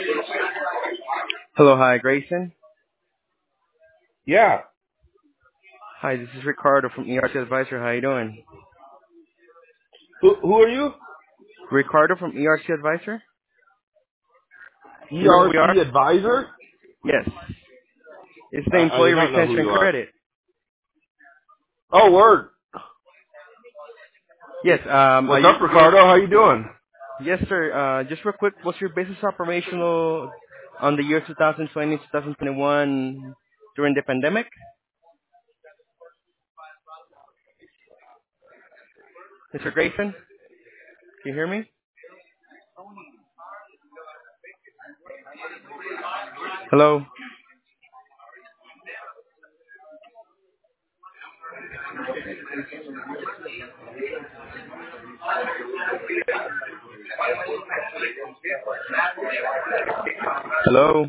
Hello, hi, Grayson. Yeah. Hi, this is Ricardo from ERC Advisor. How you doing? Who are you? Ricardo from ERC Advisor. You know who we are? ERC advisor? Yes. It's the I Employee do not know who Retention you are. Credit. Oh, word. Yes. What's up, Ricardo? How you doing? Yes, sir. Just real quick, was your business operational on the year 2020, 2021 during the pandemic? Mr. Grayson, can you hear me? Hello. Hello.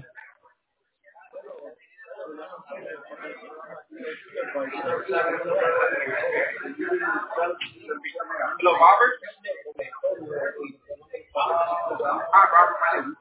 Hello, Robert. Hi, Robert. My name is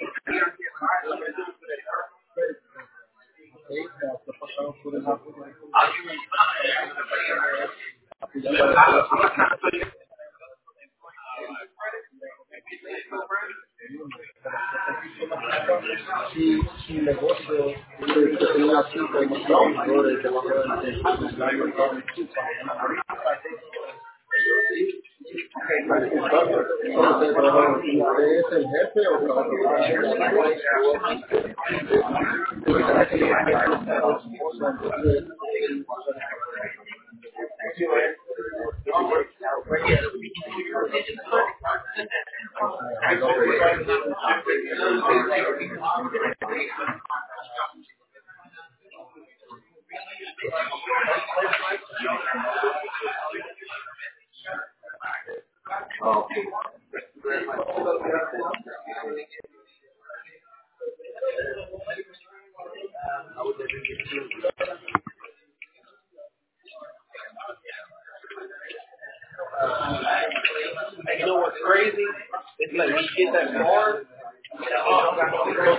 You know what's crazy? It's like when you get that card, it goes